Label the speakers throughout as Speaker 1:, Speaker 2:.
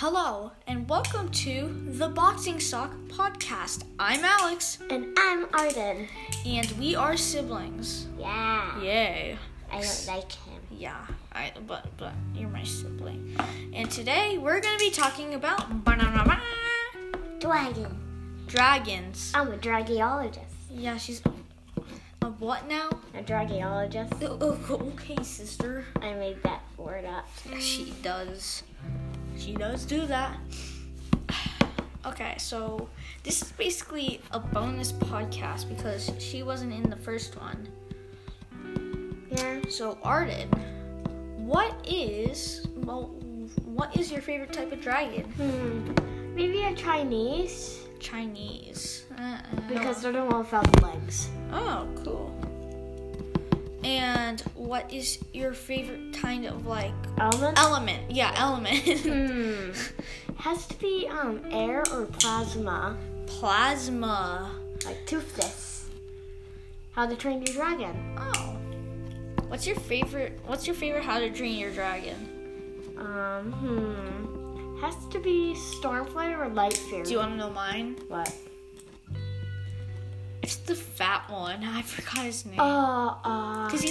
Speaker 1: Hello, and welcome to the Boxing Sock Podcast. I'm Alex.
Speaker 2: And I'm Arden.
Speaker 1: And we are siblings.
Speaker 2: Yeah.
Speaker 1: Yay.
Speaker 2: I don't like him.
Speaker 1: Yeah, but you're my sibling. And today we're going to be talking about dragons.
Speaker 2: I'm a dragiologist.
Speaker 1: Yeah, she's a what now?
Speaker 2: A dragiologist.
Speaker 1: Okay, sister.
Speaker 2: I made that word up.
Speaker 1: She does. She does do that. Okay, so this is basically a bonus podcast because she wasn't in the first one.
Speaker 2: Yeah.
Speaker 1: So Arden, what is your favorite type of dragon?
Speaker 2: Maybe a Chinese.
Speaker 1: Chinese.
Speaker 2: Because they're the one without the legs.
Speaker 1: Oh, cool. And what is your favorite kind of
Speaker 2: Element?
Speaker 1: element? Yeah, element.
Speaker 2: Has to be air or plasma.
Speaker 1: Plasma.
Speaker 2: Like Toothless. How to Train Your Dragon.
Speaker 1: Oh. What's your favorite How to Train Your Dragon?
Speaker 2: Has to be Stormflare or Light Fairy.
Speaker 1: Do you want to know mine?
Speaker 2: What?
Speaker 1: It's the fat one. I forgot his name. Cause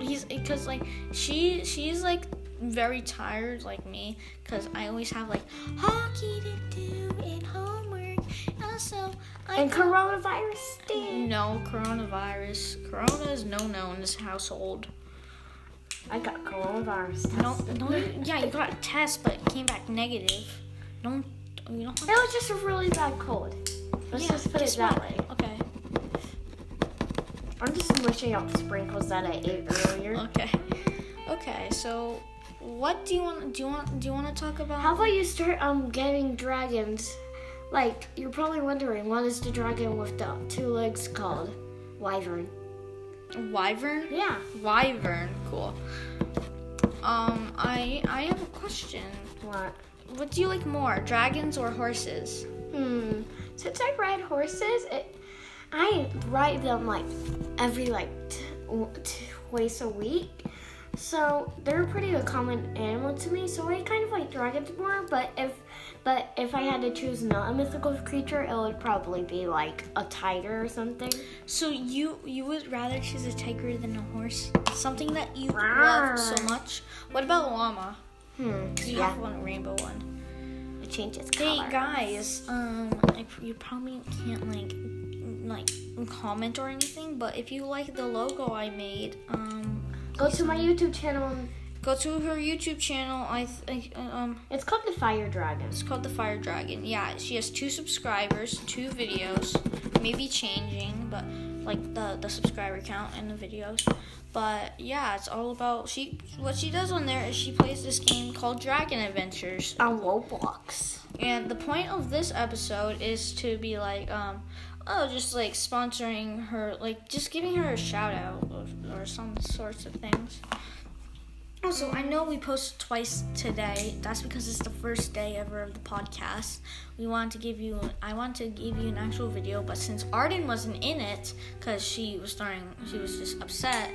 Speaker 1: she's like very tired like me. Cause I always have hockey to do and homework. Also,
Speaker 2: coronavirus day.
Speaker 1: No coronavirus. Corona is no in this household.
Speaker 2: I got coronavirus test.
Speaker 1: No. Yeah, you got a test, but it came back negative. You don't.
Speaker 2: It was just a really bad cold. Let's just put it that way.
Speaker 1: Okay.
Speaker 2: I'm just mushing up sprinkles that I ate earlier.
Speaker 1: Okay. So, what do you want to talk about?
Speaker 2: How about you start getting dragons? You're probably wondering, what is the dragon with the 2 legs called? Wyvern.
Speaker 1: Wyvern?
Speaker 2: Yeah.
Speaker 1: Wyvern. Cool. I have a question.
Speaker 2: What?
Speaker 1: What do you like more, dragons or horses?
Speaker 2: Since I ride horses, I ride them every twice a week. So they're pretty a common animal to me. So I kind of like dragons more. But if I had to choose not a mythical creature, it would probably be a tiger or something.
Speaker 1: So you would rather choose a tiger than a horse? Something that you love so much? What about a llama? Because you have one rainbow one.
Speaker 2: It changes color.
Speaker 1: Hey guys, you probably can't comment or anything, but if you like the logo I made,
Speaker 2: go to my YouTube channel.
Speaker 1: Go to her YouTube channel.
Speaker 2: It's called the Fire Dragon.
Speaker 1: It's called the Fire Dragon. Yeah, she has 2 subscribers, 2 videos, maybe changing, but the subscriber count and the videos. But yeah, it's all about what she does on there is she plays this game called Dragon Adventures
Speaker 2: on Roblox.
Speaker 1: And the point of this episode is to be just sponsoring her, just giving her a shout out or some sorts of things. Also, I know we posted twice today. That's because it's the first day ever of the podcast. I wanted to give you an actual video, but since Arden wasn't in it, because she was just upset.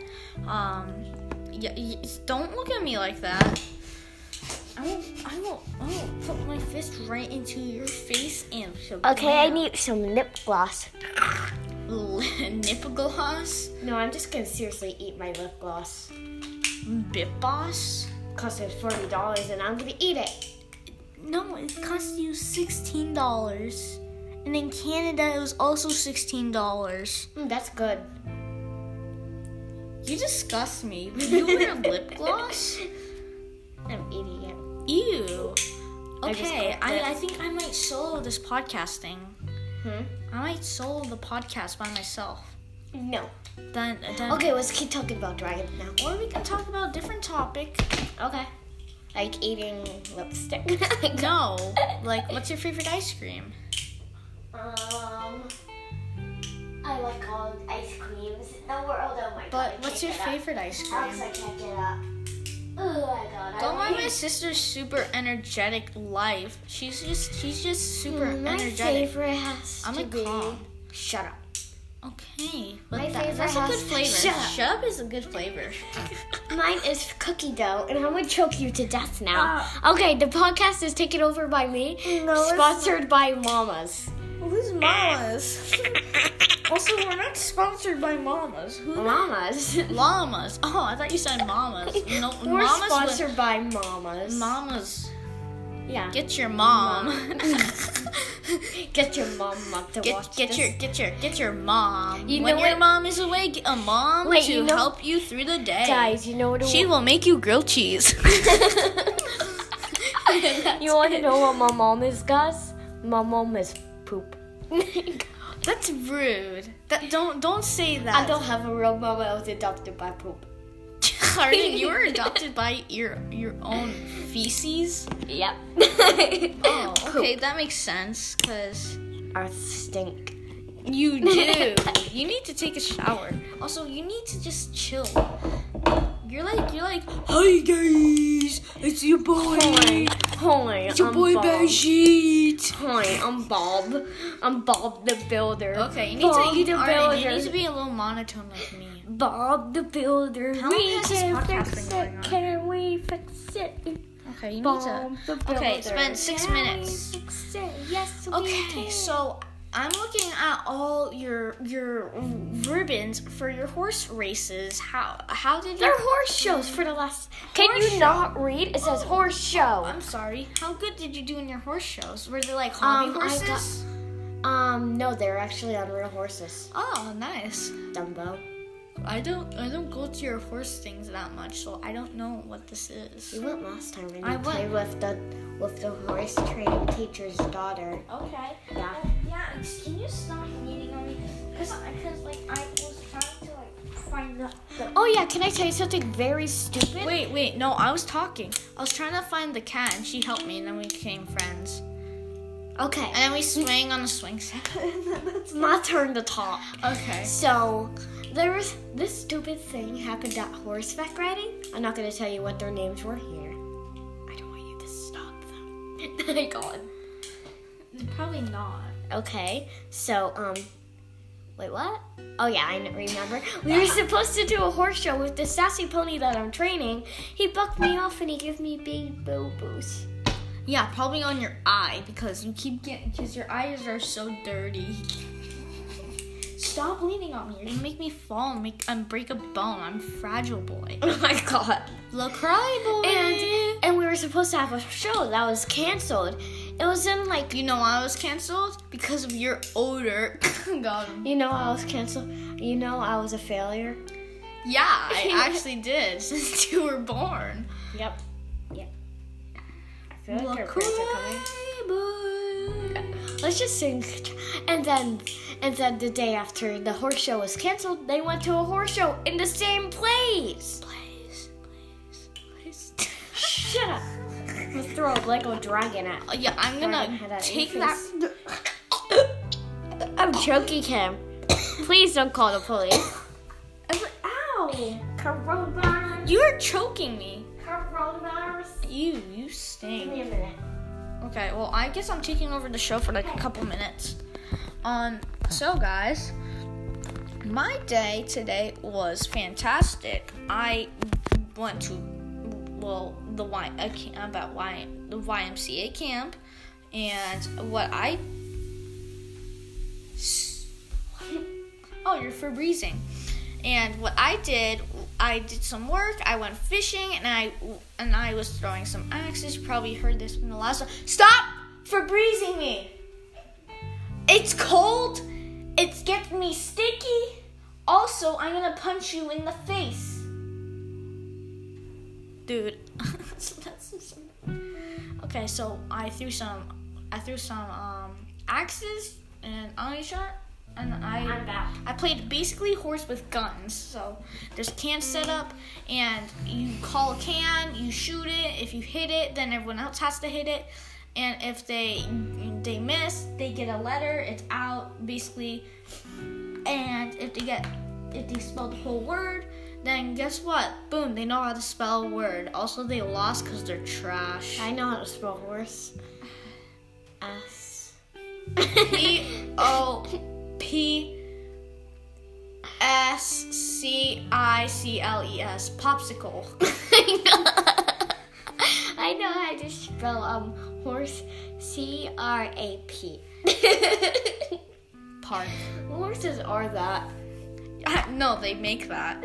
Speaker 1: Don't look at me like that. I will put my fist right into your face and.
Speaker 2: Okay, I need some lip gloss.
Speaker 1: Lip gloss?
Speaker 2: No, I'm just gonna seriously eat my lip gloss.
Speaker 1: Bip Boss?
Speaker 2: Cost us $40 and I'm gonna eat it.
Speaker 1: No, it cost you $16. And in Canada it was also $16.
Speaker 2: That's good.
Speaker 1: You disgust me. You wear lip gloss?
Speaker 2: I'm eating it.
Speaker 1: Ew. Okay, I think I might solo this podcasting. I might solo the podcast by myself.
Speaker 2: No.
Speaker 1: Then
Speaker 2: okay, let's keep talking about dragons now.
Speaker 1: Or we can talk about a different topic.
Speaker 2: Okay. Like eating lipstick.
Speaker 1: No. What's your favorite ice cream?
Speaker 2: I like all ice creams in the world. Oh my god.
Speaker 1: But what's your favorite ice cream?
Speaker 2: Alex, I can't get up. Oh my god.
Speaker 1: Don't mind my sister's super energetic life. She's just super energetic.
Speaker 2: My favorite has to be.
Speaker 1: Calm.
Speaker 2: Shut up.
Speaker 1: Okay,
Speaker 2: My
Speaker 1: but
Speaker 2: favorite
Speaker 1: that's a good
Speaker 2: has-
Speaker 1: flavor.
Speaker 2: Shut up.
Speaker 1: Shub is a good flavor.
Speaker 2: Mine is cookie dough, and I'm gonna choke you to death now. Okay, the podcast is taken over by me.
Speaker 1: No, it's
Speaker 2: Sponsored by Mamas.
Speaker 1: Who's Mamas? Also, we're not sponsored by Mamas. Who?
Speaker 2: Mamas.
Speaker 1: Llamas. Oh, I thought you said Mamas. No,
Speaker 2: We're
Speaker 1: Mamas.
Speaker 2: sponsored by Mamas.
Speaker 1: Mamas.
Speaker 2: Yeah.
Speaker 1: Get your mom.
Speaker 2: Get your mom up to watch
Speaker 1: Get
Speaker 2: this.
Speaker 1: your mom.
Speaker 2: You
Speaker 1: when
Speaker 2: know
Speaker 1: your
Speaker 2: what-
Speaker 1: mom is away, get a mom
Speaker 2: Wait,
Speaker 1: to
Speaker 2: you know-
Speaker 1: help you through the day.
Speaker 2: Guys, you know what?
Speaker 1: She will make you grilled cheese.
Speaker 2: You want to know what my mom is, guys? My mom is poop.
Speaker 1: That's rude. Don't say that.
Speaker 2: I don't have a real mom. I was adopted by poop.
Speaker 1: Arden, you were adopted by your own feces.
Speaker 2: Yep.
Speaker 1: Oh, okay, that makes sense. Cause
Speaker 2: I stink.
Speaker 1: you do. You need to take a shower. Also, you need to just chill. You're like, hi guys, it's your boy.
Speaker 2: Hi,
Speaker 1: It's your
Speaker 2: I'm
Speaker 1: boy
Speaker 2: Bob.
Speaker 1: Bedsheet.
Speaker 2: Hi, I'm Bob. I'm Bob the Builder.
Speaker 1: Okay, you need
Speaker 2: Bob
Speaker 1: to
Speaker 2: the
Speaker 1: Arden, you
Speaker 2: Builder.
Speaker 1: need to be a little monotone like me.
Speaker 2: Bob the Builder.
Speaker 1: How long
Speaker 2: We
Speaker 1: has this
Speaker 2: can
Speaker 1: podcast
Speaker 2: fix
Speaker 1: been
Speaker 2: it.
Speaker 1: going on?
Speaker 2: Can we fix it?
Speaker 1: Okay, you need
Speaker 2: Bob
Speaker 1: to.
Speaker 2: the Builder.
Speaker 1: Okay, spend 6
Speaker 2: Can
Speaker 1: minutes.
Speaker 2: we fix it? Yes, we
Speaker 1: Okay,
Speaker 2: can.
Speaker 1: so I'm looking at all your ribbons for your horse races. How did you?
Speaker 2: They're horse shows for the last. Can
Speaker 1: Horse
Speaker 2: you
Speaker 1: show.
Speaker 2: not read? It says horse show.
Speaker 1: I'm sorry. How good did you do in your horse shows? Were they like hobby
Speaker 2: I
Speaker 1: horses?
Speaker 2: No, they're actually on real horses.
Speaker 1: Oh, nice.
Speaker 2: Dumbo.
Speaker 1: I don't go to your horse things that much, so I don't know what this is.
Speaker 2: You went last time and
Speaker 1: I
Speaker 2: you played with the horse training teacher's daughter.
Speaker 1: Okay.
Speaker 2: Yeah.
Speaker 1: Yeah. Can you stop eating on me? Because like I was trying to like find the.
Speaker 2: Oh yeah, can I tell you something very stupid?
Speaker 1: Wait. No, I was talking. I was trying to find the cat, and she helped me, and then we became friends.
Speaker 2: Okay.
Speaker 1: And then we swang on the swing set.
Speaker 2: It's my turn to talk.
Speaker 1: Okay.
Speaker 2: So, there was this stupid thing happened at horseback riding. I'm not going to tell you what their names were here. I don't want you to stop them. Oh my god.
Speaker 1: Probably not.
Speaker 2: Okay, so, wait, what? Oh yeah, I remember. We were supposed to do a horse show with the sassy pony that I'm training. He bucked me off and he gave me big boo-boos.
Speaker 1: Yeah, probably on your eye because because your eyes are so dirty. Stop leaning on me. You're gonna make me fall and break a bone. I'm fragile boy.
Speaker 2: Oh my god.
Speaker 1: The cry boy.
Speaker 2: And we were supposed to have a show that was canceled. It was in like,
Speaker 1: You know why I was canceled? Because of your odor. Got him.
Speaker 2: you know, I was canceled. You know, I was a failure.
Speaker 1: Yeah, I actually did since you were born.
Speaker 2: Yep. Yep. I feel like
Speaker 1: The
Speaker 2: your parents are coming.
Speaker 1: cry boy.
Speaker 2: Let's just sing. And then the day after the horse show was canceled, they went to a horse show in the same place.
Speaker 1: Please.
Speaker 2: Shut up. I'm gonna throw a Lego dragon at.
Speaker 1: Yeah, I'm
Speaker 2: Dragon
Speaker 1: gonna
Speaker 2: head at
Speaker 1: take
Speaker 2: your
Speaker 1: that.
Speaker 2: face. I'm choking him. Please don't call the police. Ow! Coronavirus.
Speaker 1: You're choking me.
Speaker 2: Coronavirus.
Speaker 1: You
Speaker 2: Give me
Speaker 1: stink.
Speaker 2: a minute.
Speaker 1: Okay, well, I guess I'm taking over the show for like a couple minutes. So guys, my day today was fantastic. I went to the YMCA camp, and oh, you're Febrezing. And what I did some work. I went fishing, and I was throwing some axes. You probably heard this in the last one. Stop Febrezing me! It's cold. It's getting me sticky. Also, I'm gonna punch you in the face, dude. Okay, so I threw some axes and I shot. And I played basically horse with guns. So there's a can set up, and you call a can, you shoot it. If you hit it, then everyone else has to hit it. And if they miss, they get a letter. It's out basically. And if they spell the whole word, then guess what? Boom, they know how to spell a word. Also, they lost because they're trash.
Speaker 2: I know how to spell horse. S.
Speaker 1: P-O-P Popsicle.
Speaker 2: I know how to spell horse. C-R-A-P.
Speaker 1: Park.
Speaker 2: Horses are that.
Speaker 1: No, they make that.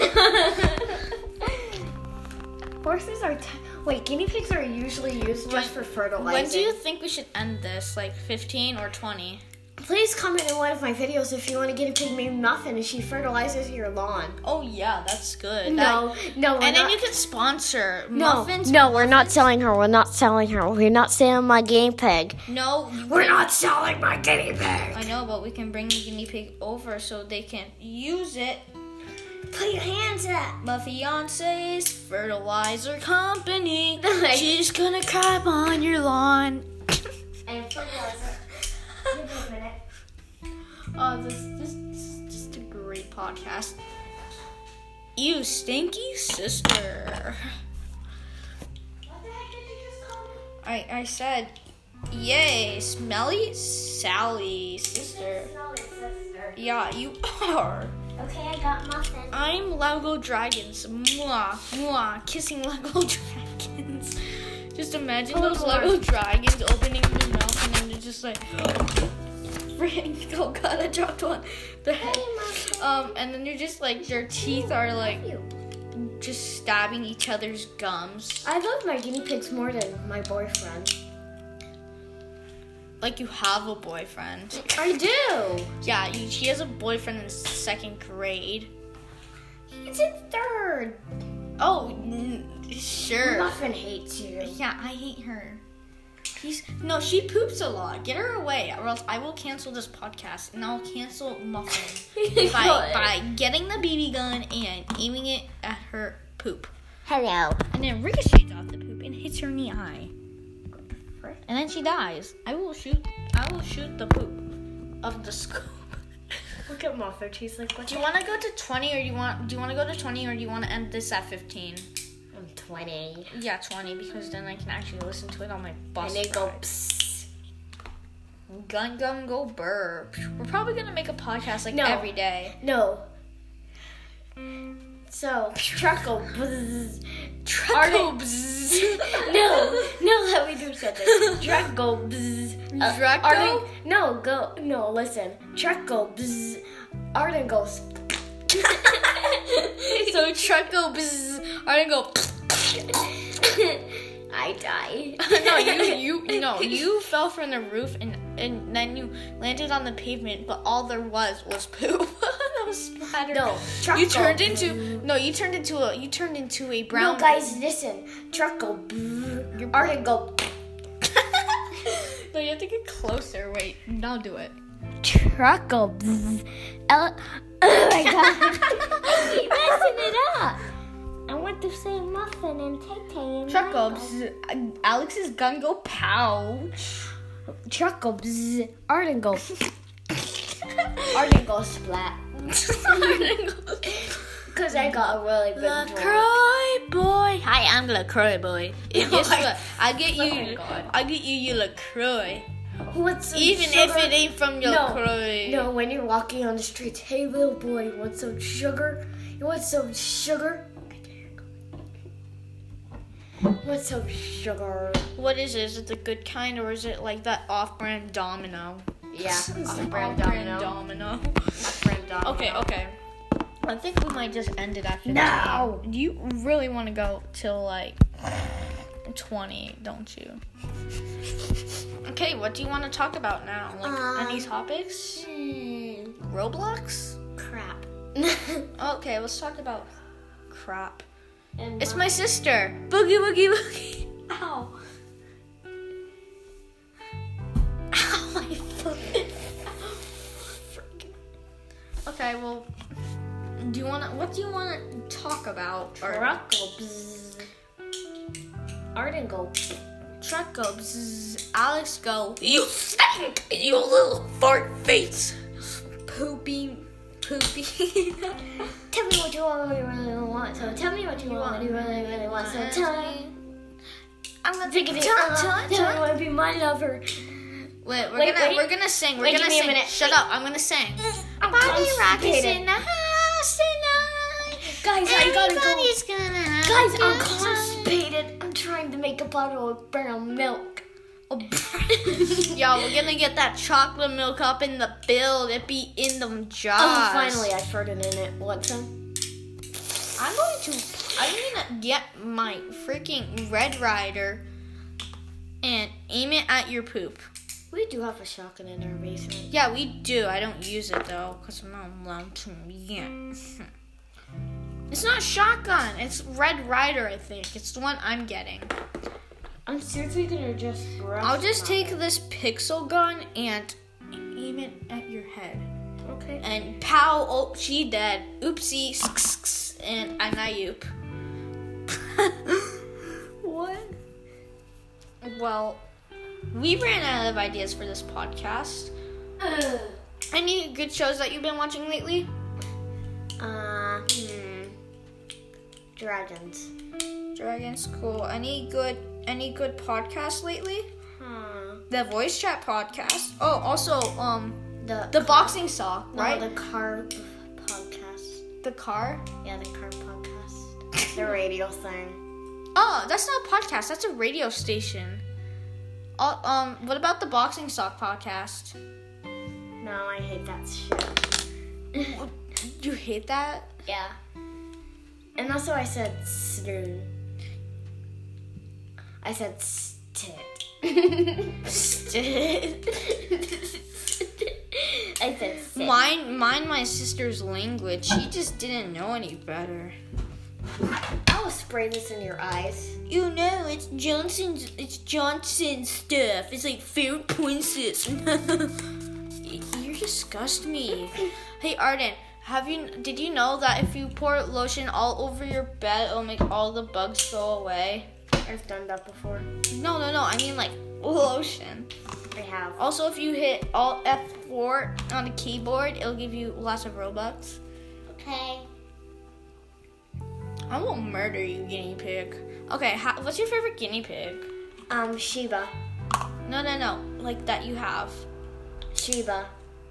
Speaker 2: Horses are. Wait, guinea pigs are usually used just for fertilizing.
Speaker 1: When do you think we should end this? Like 15 or 20?
Speaker 2: Please comment in one of my videos if you want a guinea pig named Muffin and she fertilizes your lawn.
Speaker 1: Oh yeah, that's good.
Speaker 2: No.
Speaker 1: And then you can sponsor muffins.
Speaker 2: No, we're not selling her. We're not selling my guinea pig.
Speaker 1: No,
Speaker 2: we're not selling my guinea pig.
Speaker 1: I know, but we can bring the guinea pig over so they can use it.
Speaker 2: Put your hands up.
Speaker 1: My fiance's fertilizer company. She's gonna crap on your lawn.
Speaker 2: And fertilizer. Give me a minute.
Speaker 1: Oh, this is just a great podcast. You stinky sister.
Speaker 2: What the heck did you just call me?
Speaker 1: I said, yay, smelly Sally sister.
Speaker 2: Smelly sister.
Speaker 1: Yeah, you are.
Speaker 2: Okay, I got Muffin.
Speaker 1: I'm Lego Dragons. Mwah, mwah, kissing Lego Dragons. Just imagine those Lego Dragons opening their mouth and then they're just like, oh god, I dropped one. The head. And then you're just like, their teeth are like just stabbing each other's gums.
Speaker 2: I love my guinea pigs more than my boyfriend.
Speaker 1: Like you have a boyfriend.
Speaker 2: I do.
Speaker 1: Yeah, she has a boyfriend in 2nd grade.
Speaker 2: He's in 3rd.
Speaker 1: Oh, sure.
Speaker 2: Muffin hates you.
Speaker 1: Yeah, I hate her. She poops a lot. Get her away, or else I will cancel this podcast, and I'll cancel Muffin by getting the BB gun and aiming it at her poop.
Speaker 2: Hello.
Speaker 1: And then ricochets off the poop and hits her in the eye. And then she dies. I will shoot the poop of the scoop.
Speaker 2: Look at Muffin. She's like, what?
Speaker 1: Do you want to go to 20 or do you want to go to 20 or do you want to end this at 15?
Speaker 2: 20.
Speaker 1: Yeah, 20 because then I can actually listen to it on my bus.
Speaker 2: And they go psst.
Speaker 1: Gun go burp. We're probably gonna make a podcast every day.
Speaker 2: No. So truckle bzzz.
Speaker 1: Truckle bzzz.
Speaker 2: No, let me do something. Truckle bzzz. Listen. Truckle bzzz. Arden goes.
Speaker 1: So truckle bzzz. Arden go.
Speaker 2: I die.
Speaker 1: You fell from the roof and then you landed on the pavement, but all there was poop. That was splattered.
Speaker 2: No,
Speaker 1: you turned into a brown.
Speaker 2: No, guys, listen. Truckle. Arden go.
Speaker 1: No, you have to get closer. Wait, now do it.
Speaker 2: Truckle. Oh my god! I keep messing it up. I want to say Muffin and Tay-Tay and
Speaker 1: Truckle. Alex's gun go pow.
Speaker 2: Truckle. Arden go. Arden go splat. Because I got a really big
Speaker 1: LaCroix boy. Hi, I'm LaCroix boy. Guess what? I get you LaCroix. Even if it ain't from LaCroix.
Speaker 2: No, when you're walking on the streets, hey little boy, you want some sugar? You want some sugar? Want some sugar?
Speaker 1: What is it? Is it the good kind or is it like that off-brand Domino?
Speaker 2: Yeah,
Speaker 1: off-brand Domino. Okay. I think we might just end it at 15.
Speaker 2: No!
Speaker 1: You really want to go till like 20, don't you? Okay, what do you want to talk about now? Like any topics? Roblox?
Speaker 2: Crap.
Speaker 1: Okay, let's talk about crap. It's my sister. Boogie, boogie, boogie. Ow. Ow, my foot. Okay, well, what do you want to talk about?
Speaker 2: Truckle. Arden go.
Speaker 1: Truckle. Alex go. You stink, you little fart face. Poopy.
Speaker 2: Tell me what you really want. So tell me what you really want. So tell me.
Speaker 1: I'm gonna
Speaker 2: take it. Tell me you want to be my lover.
Speaker 1: Wait, we're gonna sing. We're gonna sing.
Speaker 2: Give me a minute.
Speaker 1: Shut up. I'm gonna sing.
Speaker 2: I'm constipated.
Speaker 1: In the house
Speaker 2: Guys, I gotta go.
Speaker 1: Everybody's gonna have
Speaker 2: Guys,
Speaker 1: a
Speaker 2: I'm
Speaker 1: good time.
Speaker 2: constipated. I'm trying to make a bottle of brown milk.
Speaker 1: Yo, we're gonna get that chocolate milk up in the build. It be in them jars.
Speaker 2: Oh, finally, I farted in it. Want some?
Speaker 1: I'm gonna get my freaking Red Ryder and aim it at your poop.
Speaker 2: We do have a shotgun in our basement.
Speaker 1: Yeah, we do. I don't use it though, because I'm not allowed to yet. It's not shotgun. It's Red Ryder, I think. It's the one I'm getting.
Speaker 2: I'm seriously gonna just brush.
Speaker 1: I'll just take this pixel gun and aim it at your head.
Speaker 2: Okay.
Speaker 1: And pow, oh, she dead. Oopsie, and I'm not oop. What? Well, we ran out of ideas for this podcast. Any good shows that you've been watching lately? Dragons, cool. Any good podcasts lately? The Voice Chat podcast. Oh, also, the boxing sock, right?
Speaker 2: No, the car podcast.
Speaker 1: The car?
Speaker 2: Yeah, the car podcast. The radio thing.
Speaker 1: Oh, that's not a podcast. That's a radio station. What about the boxing sock podcast?
Speaker 2: No, I hate that shit.
Speaker 1: You hate that?
Speaker 2: Yeah. And also I said stir. I said stit.
Speaker 1: Stit.
Speaker 2: I said sit.
Speaker 1: Mine, my sister's language. She just didn't know any better.
Speaker 2: I'll spray this in your eyes.
Speaker 1: You know, it's Johnson stuff. It's like Fair Princess. You disgust me. Hey Arden, did you know that if you pour lotion all over your bed, it'll make all the bugs go away?
Speaker 2: I've done that before.
Speaker 1: No. I mean like lotion.
Speaker 2: I have.
Speaker 1: Also, if you hit Alt F4 on the keyboard, it'll give you lots of Robux.
Speaker 2: Okay.
Speaker 1: I will murder you, guinea pig. Okay, what's your favorite guinea pig?
Speaker 2: Sheba.
Speaker 1: No. Like that you have.
Speaker 2: Sheba.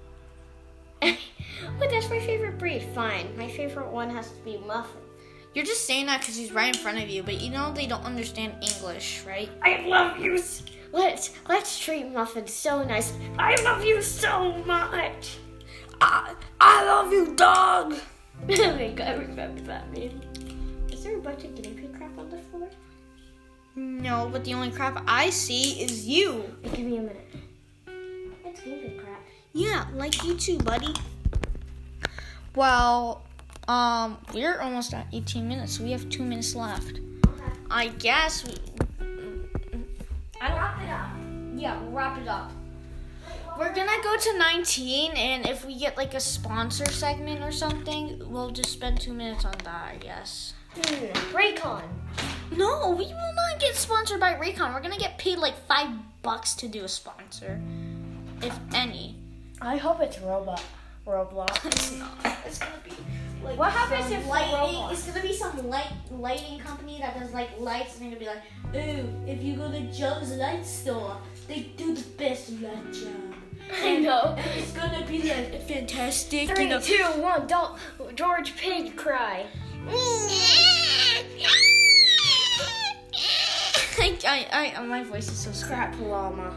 Speaker 2: But that's my favorite breed. Fine. My favorite one has to be Muffin.
Speaker 1: You're just saying that because he's right in front of you, but you know they don't understand English, right?
Speaker 2: I love you. Let's treat Muffin so nice. I love you so much.
Speaker 1: I love you, dog.
Speaker 2: Oh my god, I remember that man. Is there a bunch of guinea pig crap on the floor?
Speaker 1: No, but the only crap I see is you.
Speaker 2: Hey, give me a minute. It's guinea pig crap.
Speaker 1: Yeah, like you too, buddy. Well, we're almost at 18 minutes, so we have 2 minutes left.
Speaker 2: Okay.
Speaker 1: I guess
Speaker 2: Wrap it up.
Speaker 1: Yeah, we'll wrap it up. We're gonna go to 19, and if we get like a sponsor segment or something, we'll just spend 2 minutes on that, I guess.
Speaker 2: Raycon.
Speaker 1: No, we will not get sponsored by Raycon. We're gonna get paid like $5 to do a sponsor, if any.
Speaker 2: I hope it's Roblox.
Speaker 1: It's not. It's gonna be like
Speaker 2: What happens if
Speaker 1: lighting?
Speaker 2: Roblox?
Speaker 1: It's gonna be some lighting company that does like lights, and they're gonna be like, "Ooh, if you go to Joe's Light Store, they do the best light job."
Speaker 2: I know.
Speaker 1: And it's gonna be like fantastic.
Speaker 2: 3,
Speaker 1: you know.
Speaker 2: 2, 1, don't George Pig cry.
Speaker 1: My voice is so
Speaker 2: Crap llama.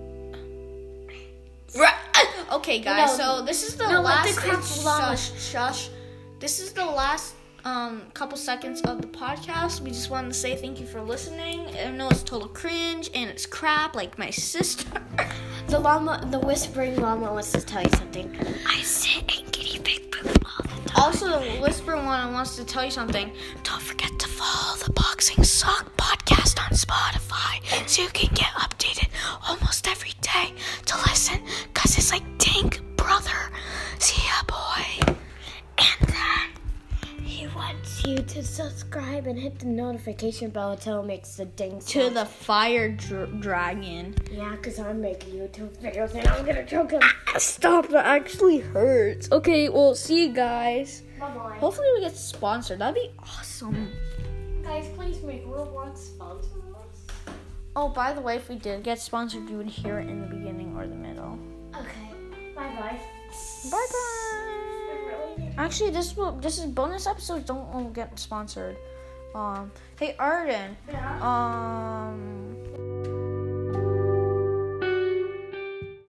Speaker 1: Okay, guys.
Speaker 2: No,
Speaker 1: so this is the
Speaker 2: no, let
Speaker 1: last.
Speaker 2: the crap llama.
Speaker 1: Shush. This is the last couple seconds of the podcast. We just wanted to say thank you for listening. I know it's total cringe and it's crap, like my sister.
Speaker 2: The whispering llama wants to tell you something. I sit in guinea pig poop all the time.
Speaker 1: Also, the whisper one wants to tell you something. Don't forget to follow the Boxing Sock podcast on Spotify so you can get updated almost every day to listen, because it's like dink, brother. See ya, boy. And then
Speaker 2: He wants you to subscribe and hit the notification bell until it makes the ding
Speaker 1: to
Speaker 2: sound.
Speaker 1: the fire dragon.
Speaker 2: Yeah, because I'm making YouTube videos and I'm gonna choke him.
Speaker 1: Stop, that actually hurts. Okay, well, see you guys.
Speaker 2: Bye-bye.
Speaker 1: Hopefully we get sponsored. That'd be awesome.
Speaker 2: Guys, please make Roblox sponsor us.
Speaker 1: Oh, by the way, if we did get sponsored, you would hear it in the beginning or the middle.
Speaker 2: Okay. Bye-bye.
Speaker 1: Bye-bye.
Speaker 2: I really need
Speaker 1: Actually, this is bonus episodes. Don't get sponsored. Hey Arden.
Speaker 2: Yeah.